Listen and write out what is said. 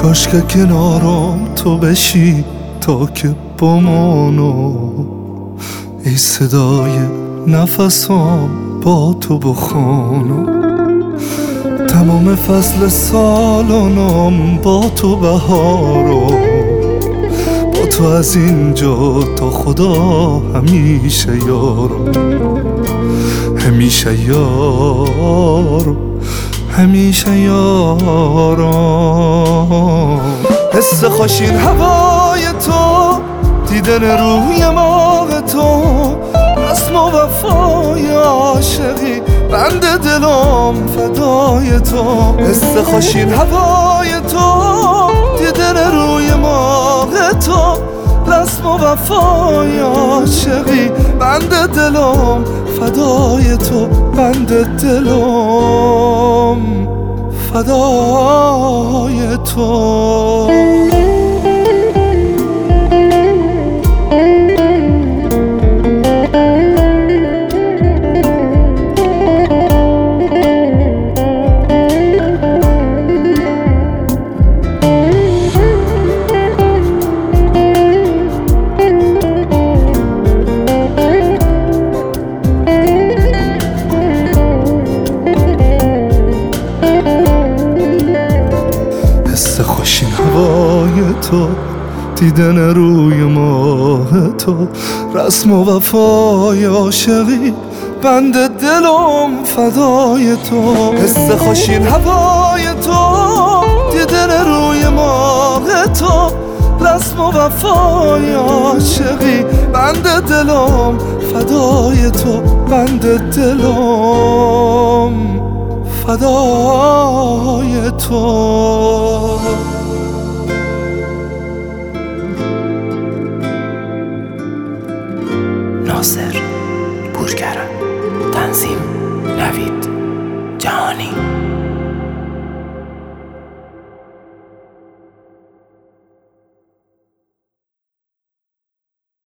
کاش که کنارم تو بشی تا که بمانو، ای صدای نفسام با تو بخوانو. تمام فصل سالانم با تو بهارو، با تو از اینجا تا خدا همیشه یارو، همیشه یارو، همیشه یارو. حس خوشین هوای تو، دیدن روی ماه تو، رسم و وفای عاشقی بند دلم فدای تو. حس خوشین هوای تو، دیدن روی ماه تو، رسم و وفای عاشقی بند دلم فدای تو، بند دلم فدای تو. خوشین هوای تو، دیدن روی ماه تو، رسم و وفای عاشقی بند دلم فدای تو. حس خوشین هوای تو، دیدن روی ماه تو، رسم و وفای عاشقی بند دلم فدای تو، بند دلم فدای تو. ناصر پورکرم، تنظیم نوید جهانی.